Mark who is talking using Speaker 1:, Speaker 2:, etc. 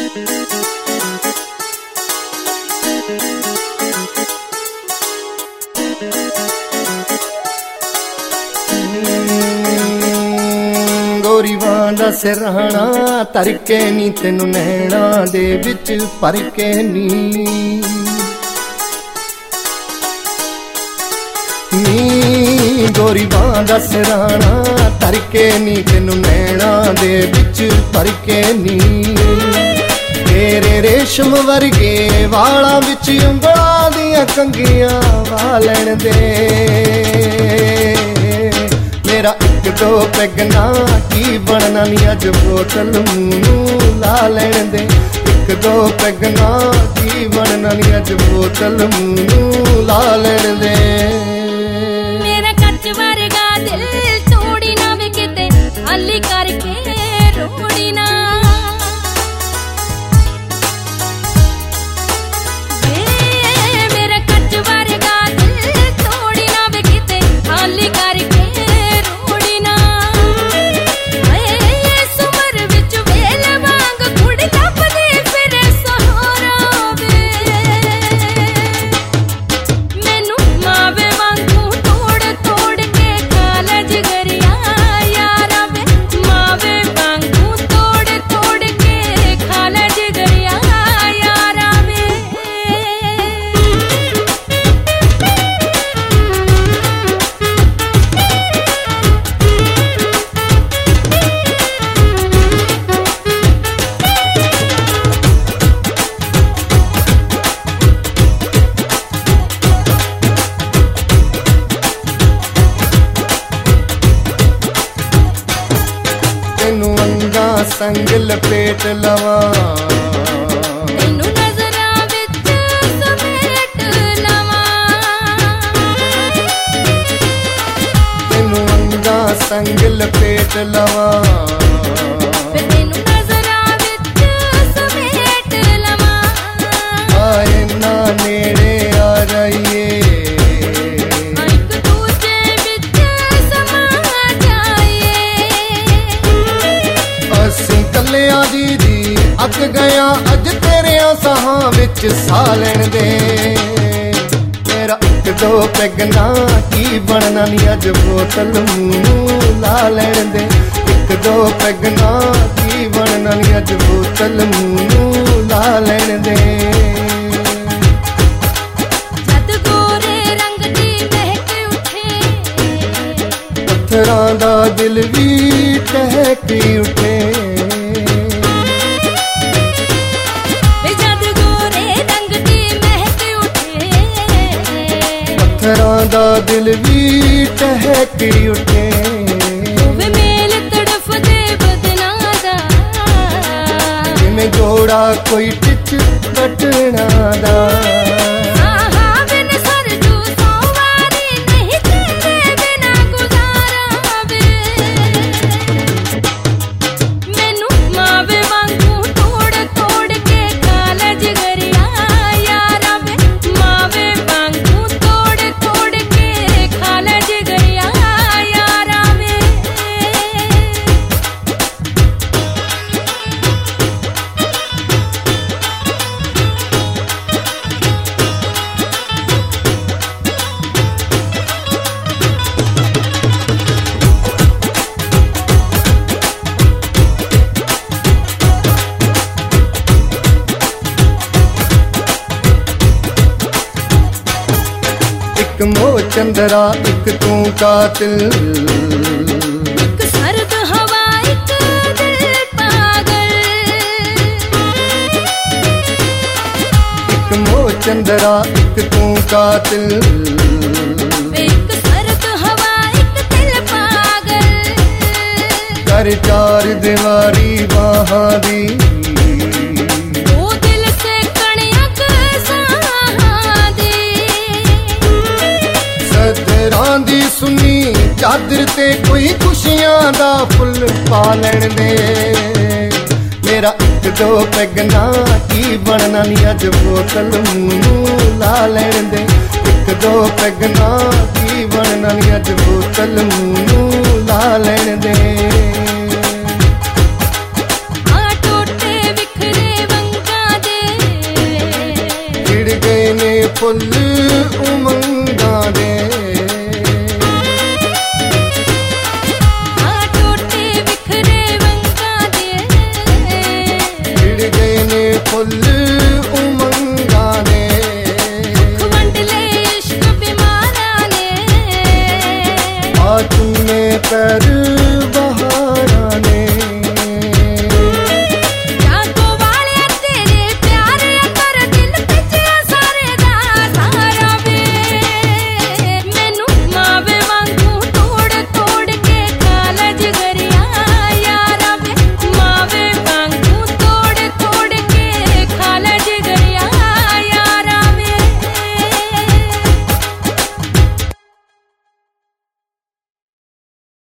Speaker 1: गोरी वांदा सिरहाना तरके नी तेनू नैना दे विच परके नी गोरी वांदा सिरहाना तरके नी तेनू नैना दे विच परके नी तेरे रेशम वर्गे वाला विच उंगला दियां कंगियां वालण दे मेरा एक दो पैगना की बनना नी अज बोतल मूंह ला लैण दे एक दो पैगना की बनना नी अज बोतल मूंह ला लैण दे
Speaker 2: मेरा कच वर्गा दिल तोड़ी ना वे किते हाली करके रोड़ी ना मेरा कच वर्गा दिल तोड़ी ना वे किते हाली करके
Speaker 1: संग लपेट लवा
Speaker 2: तेनू नजरां विच समेट लवा
Speaker 1: तेनू अंगा संग लपेट लवा
Speaker 2: तेनू नजरां विच समेट लवा
Speaker 1: आए ना नेड़े आ जाइए दीदी अक गया अज तेरे साहां विच सा लैण दे मेरा एक दो पैगना की बनना नी अज बोतल मूंह ला लैण दे एक दो पैगना की बनना नी अज बोतल मूंह ला लैण दे
Speaker 2: जद गोरे रंग दी महक उठे
Speaker 1: पत्थरां दा दिल भी टहकी उठे दा दिल भी टहकी उठे
Speaker 2: वे मेल तड़फ दे बदना दा
Speaker 1: जिमें जोड़ा कोई टिच कटना दा एक मोह चंदरा एक तू कातिल
Speaker 2: एक सर्द हवा एक दिल पागल
Speaker 1: एक मोह चंदरा एक तू कातिल
Speaker 2: एक सर्द हवा एक दिल पागल
Speaker 1: कर चार दीवारी बाहां दी दी सुनी चादर ते कोई खुशियां दा फुल पा लैण दे मेरा एक दो पैगना की बनना नी अज बोतल मूंह ला लैण दे एक दो पैगना की बनना नी अज बोतल मूंह ला लैण दे
Speaker 2: टोटे बिखरे
Speaker 1: फुल